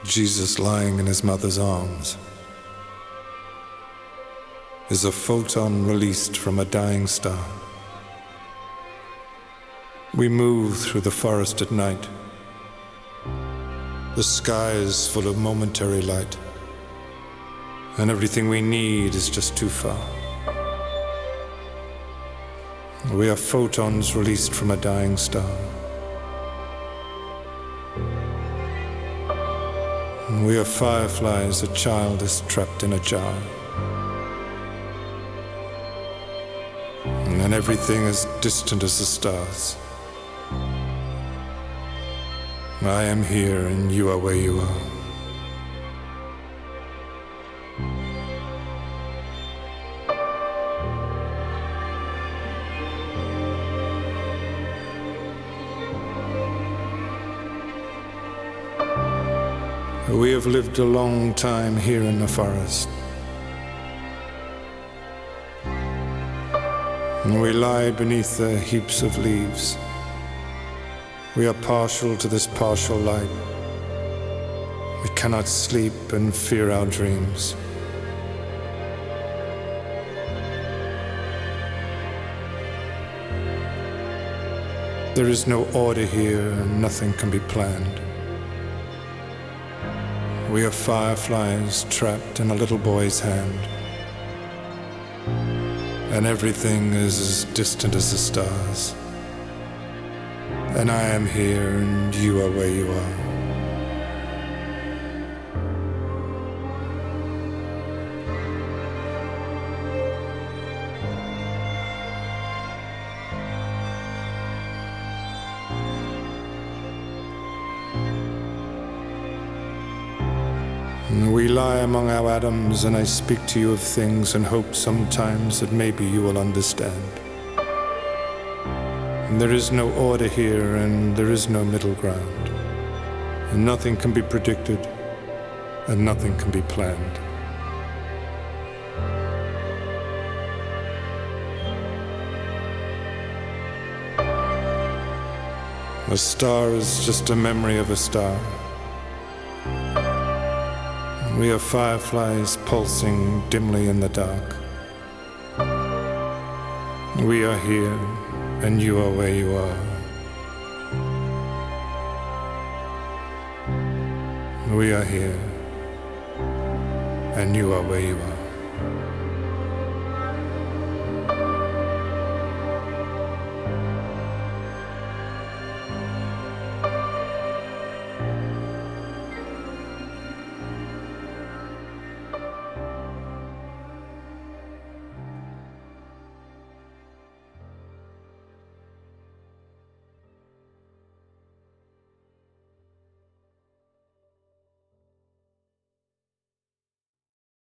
Jesus lying in his mother's arms is a photon released from a dying star. We move through the forest at night. The sky is full of momentary light, and everything we need is just too far. We are photons released from a dying star. We are fireflies, a child is trapped in a jar. And everything is distant as the stars. I am here and you are where you are. We have lived a long time here in the forest. And we lie beneath the heaps of leaves. We are partial to this partial light. We cannot sleep and fear our dreams. There is no order here and nothing can be planned. We are fireflies trapped in a little boy's hand. And everything is as distant as the stars. And I am here and you are where you are. We lie among our atoms, and I speak to you of things and hope sometimes that maybe you will understand. And there is no order here, and there is no middle ground. And nothing can be predicted, and nothing can be planned. A star is just a memory of a star. We are fireflies pulsing dimly in the dark. We are here, and you are where you are. We are here, and you are where you are.